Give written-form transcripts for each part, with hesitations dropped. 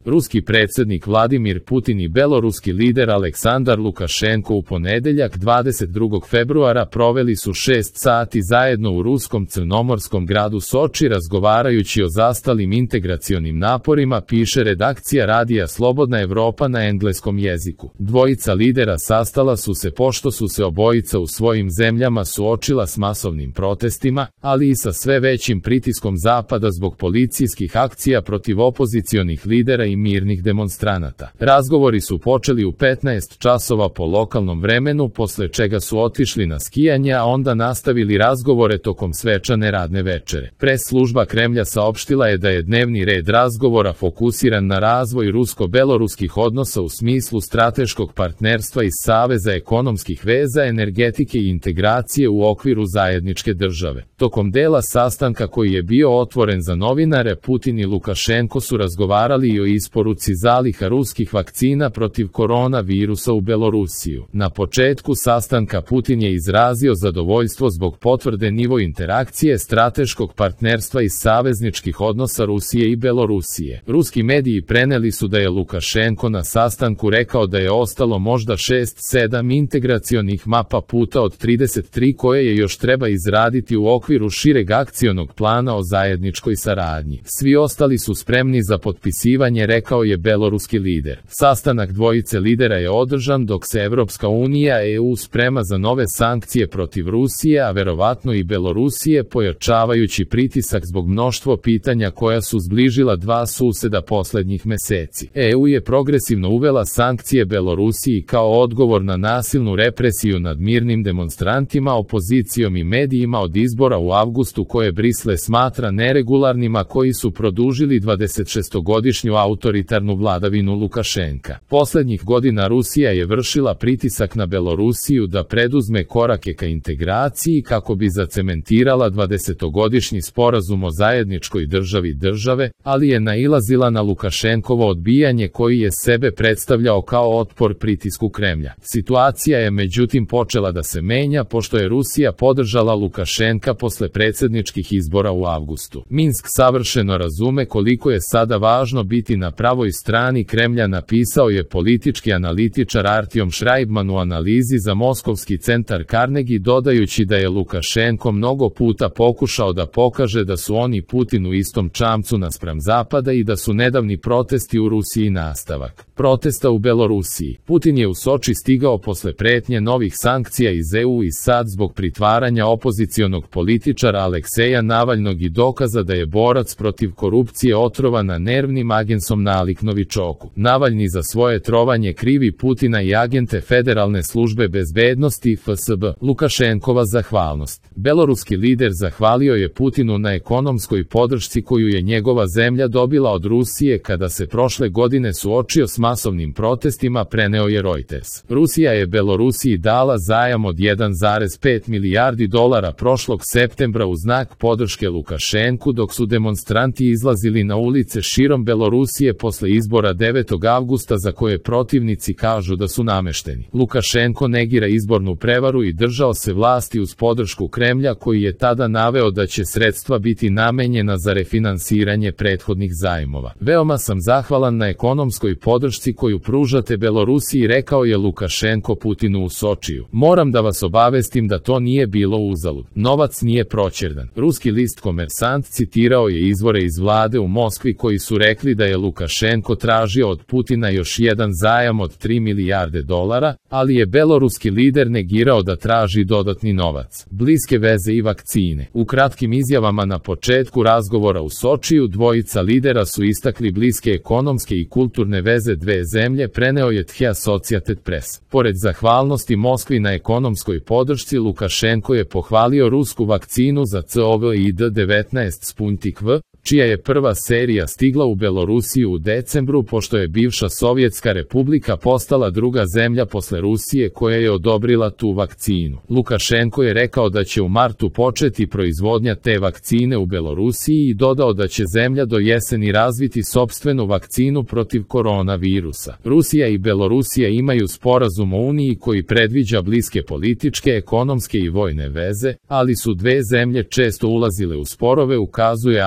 Ruski predsjednik Vladimir Putin i beloruski lider Aleksandar Lukašenko u ponedeljak 22. februara proveli su 6 sati zajedno u ruskom crnomorskom gradu Soči razgovarajući o zastalim integracionim naporima, piše redakcija radija Slobodna Evropa na engleskom jeziku. Dvojica lidera sastala su se pošto su se obojica u svojim zemljama suočila s masovnim protestima, ali i sa sve većim pritiskom Zapada zbog policijskih akcija protiv opozicionih lidera i mirnih demonstranata. Razgovori su počeli u 15 časova po lokalnom vremenu, posle čega su otišli na skijanje, a onda nastavili razgovore tokom svečane radne večere. Pres služba Kremlja saopštila je da je dnevni red razgovora fokusiran na razvoj rusko-beloruskih odnosa u smislu strateškog partnerstva iz Saveza ekonomskih veza, energetike i integracije u okviru zajedničke države. Tokom dela sastanka koji je bio otvoren za novinare, Putin i Lukašenko su razgovarali i o isporuci zaliha ruskih vakcina protiv koronavirusa u Belorusiju. Na početku sastanka Putin je izrazio zadovoljstvo zbog potvrde nivo interakcije strateškog partnerstva iz savezničkih odnosa Rusije i Belorusije. Ruski mediji preneli su da je Lukašenko na sastanku rekao da je ostalo možda 6-7 integracionih mapa puta od 33 koje je još treba izraditi u okviru šireg akcionog plana o zajedničkoj saradnji. Svi ostali su spremni za potpisivanje, rekao je beloruski lider. Sastanak dvojice lidera je održan dok se Evropska unija EU sprema za nove sankcije protiv Rusije, a verovatno i Belorusije, pojačavajući pritisak zbog mnoštvo pitanja koja su zbližila dva suseda poslednjih meseci. EU je progresivno uvela sankcije Belorusiji kao odgovor na nasilnu represiju nad mirnim demonstrantima, opozicijom i medijima od izbora u avgustu koje Brisle smatra neregularnima, koji su produžili 26-godišnju autoritarnu vladavinu Lukašenka. Poslednjih godina Rusija je vršila pritisak na Belorusiju da preduzme korake ka integraciji kako bi zacementirala 20-godišnji sporazum o zajedničkoj države, ali je nailazila na Lukašenkovo odbijanje koji je sebe predstavljao kao otpor pritisku Kremlja. Situacija je međutim počela da se menja pošto je Rusija podržala Lukašenka posle predsjedničkih izbora u avgustu. Minsk savršeno razume koliko je sada važno biti na pravoj strani Kremlja, napisao je politički analitičar Artjom Šrajbman u analizi za moskovski centar Carnegie, dodajući da je Lukašenko mnogo puta pokušao da pokaže da su oni Putin u istom čamcu naspram Zapada i da su nedavni protesti u Rusiji nastavak protesta u Belorusiji. Putin je u Soči stigao posle pretnje novih sankcija iz EU i SAD zbog pritvaranja opozicionog političara Alekseja Navalnog i dokaza da je borac protiv korupcije otrovan na nervnim agensom nalik Novičoku. Navalni za svoje trovanje krivi Putina i agente Federalne službe bezbednosti FSB. Lukašenkova zahvalnost. Beloruski lider zahvalio je Putinu na ekonomskoj podršci koju je njegova zemlja dobila od Rusije kada se prošle godine suočio s masovnim protestima, preneo je Reuters. Rusija je Belorusiji dala zajam od 1,5 milijardi dolara prošlog septembra u znak podrške Lukašenku, dok su demonstranti izlazili na ulice širom Belorusije posle izbora 9. avgusta za koje protivnici kažu da su namešteni. Lukašenko negira izbornu prevaru i držao se vlasti uz podršku Kremlja, koji je tada naveo da će sredstva biti namenjena za refinansiranje prethodnih zajmova. Veoma sam zahvalan na ekonomskoj podršci koju pružate Belorusiji, rekao je Lukašenko Putinu u Sočiju. Moram da vas obavestim da to nije bilo uzalud. Novac nije proćerdan. Ruski list Komersant citirao je izvore iz vlade u Moskvi koji su rekli da je Lukašenko tražio od Putina još jedan zajam od 3 milijarde dolara, ali je beloruski lider negirao da traži dodatni novac. Bliske veze i vakcine. U kratkim izjavama na početku razgovora u Sočiju dvojica lidera su istakli bliske ekonomske i kulturne veze dve zemlje, preneo je The Associated Press. Pored zahvalnosti Moskvi na ekonomskoj podršci, Lukašenko je pohvalio rusku vakcinu za COVID-19 Sputnik V, čija je prva serija stigla u Belorusiju u decembru, pošto je bivša Sovjetska republika postala druga zemlja posle Rusije koja je odobrila tu vakcinu. Lukašenko je rekao da će u martu početi proizvodnja te vakcine u Belorusiji i dodao da će zemlja do jeseni razviti sopstvenu vakcinu protiv koronavirusa. Rusija i Belorusija imaju sporazum o Uniji koji predviđa bliske političke, ekonomske i vojne veze, ali su dve zemlje često ulazile u sporove, ukazuje AP i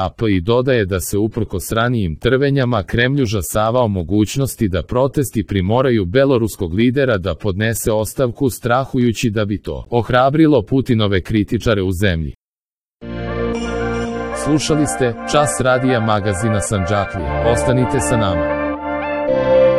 dodaje da se uprkos ranijim trvenjama Kremlju žasavao mogućnosti da protesti primoraju beloruskog lidera da podnese ostavku, strahujući da bi to ohrabrilo Putinove kritičare u zemlji. Slušali ste Čas radija magazina Sandžaklija. Ostanite sa nama.